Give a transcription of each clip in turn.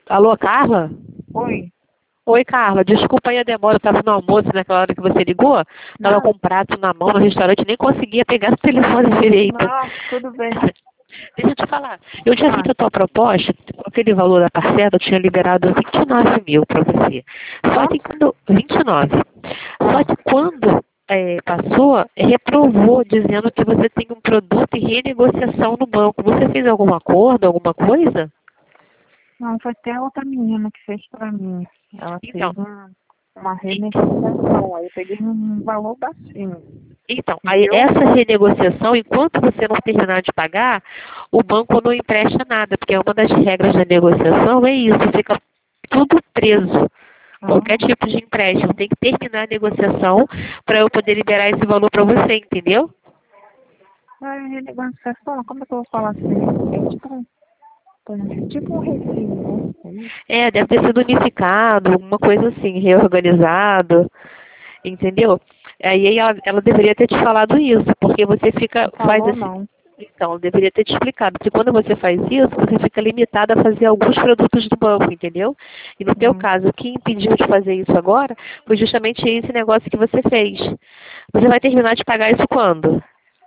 Alô, Carla? Oi. Oi, Carla. Desculpa aí a demora. Eu estava no almoço naquela hora que você ligou. Estava com Não, um prato na mão no restaurante. Nem conseguia pegar o telefone direito. não, tudo bem. Deixa eu te falar. Eu tinha Ah, feito a tua proposta. Com aquele valor da parcela, eu tinha liberado 29 mil para você. Só que quanto? quando... 29. Só Ah, que quando passou, reprovou, dizendo que você tem um produto em renegociação no banco. Você fez algum acordo, alguma coisa? não, foi até outra menina que fez pra mim. Ela Então, fez uma renegociação. Aí eu peguei um valor baixinho, Então, aí entendeu? essa renegociação, enquanto você não terminar de pagar, o banco não empresta nada, porque uma das regras da negociação é isso, fica tudo preso. Qualquer Ah, tipo de empréstimo tem que terminar a negociação para eu poder liberar esse valor para você, entendeu? a renegociação, como é que eu vou falar assim? É tipo um refis, né? É isso? É, deve ter sido unificado, alguma coisa assim, reorganizado, entendeu? Aí ela deveria ter te falado isso, porque você Não faz falou, esse. não. Então, eu deveria ter te explicado que quando você faz isso, você fica limitado a fazer alguns produtos do banco, entendeu? E no teu Hum, caso, o que impediu de fazer isso agora foi justamente esse negócio que você fez. Você vai terminar de pagar isso quando?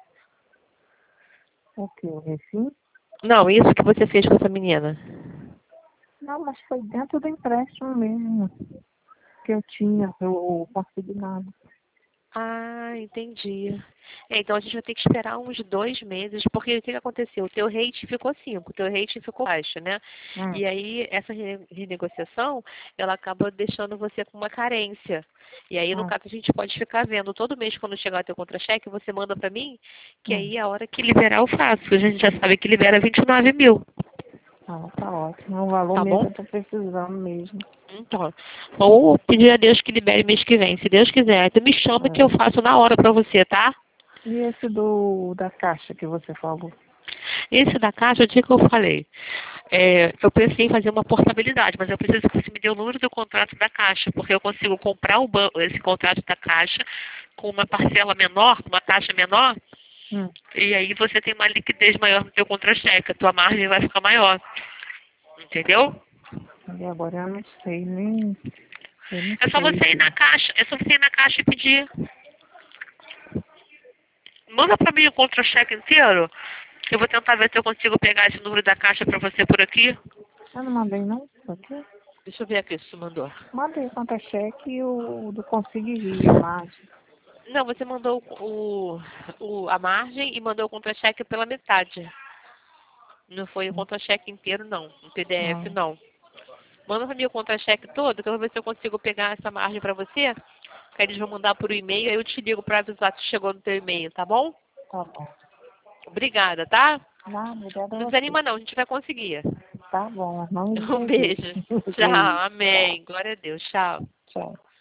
o quê? O refis? Não, isso que você fez com essa menina. Não, mas foi dentro do empréstimo mesmo que eu tinha, o consignado. Ah, entendi. Então a gente vai ter que esperar uns 2 meses, porque o que que aconteceu? O teu rate ficou 5, o teu rate ficou baixo, né? Hum, E aí essa renegociação, ela acaba deixando você com uma carência. E aí, no hum, caso, a gente pode ficar vendo todo mês quando chegar teu contra-cheque, você manda pra mim, que hum. aí a hora que liberar eu faço. A gente já sabe que libera 29 mil, Ah, tá ótimo. É um valor tá mesmo que bom? eu tô precisando mesmo. Então, vou pedir a Deus que libere mês que vem. Se Deus quiser, tu me chama que É. eu faço na hora pra você, tá? E esse da caixa que você falou? Esse da caixa, o dia que eu falei, eu pensei em fazer uma portabilidade, mas eu preciso que você me dê o número do contrato da caixa, porque eu consigo comprar esse contrato da caixa com uma parcela menor, com uma taxa menor, Hum. e aí você tem uma liquidez maior no teu contra-cheque, a tua margem vai ficar maior, entendeu? E agora eu não sei, nem. Eu não É só sei. você ir na caixa, é só você ir na caixa e pedir. Manda pra mim o contra-cheque inteiro. Eu vou tentar ver se eu consigo pegar esse número da caixa pra você por aqui. Eu não mandei, não? Aqui? Deixa eu ver aqui se tu mandou. Mandei o contra-cheque e o do Conseguir, a margem. Não, você mandou a margem e mandou o contra-cheque pela metade. Não foi o contra-cheque inteiro, não. O PDF, Não. não. Manda pra mim o contra-cheque todo, que eu vou ver se eu consigo pegar essa margem pra você. Que eles vão mandar por e-mail, aí eu te ligo pra avisar se chegou no teu e-mail, tá bom? Tá bom. Obrigada, tá? Não, obrigada a Não você. desanima não, a gente vai conseguir. Tá bom, não Um desistir. beijo. Tchau, Beijo. Tchau. amém. Glória a Deus, tchau. Tchau.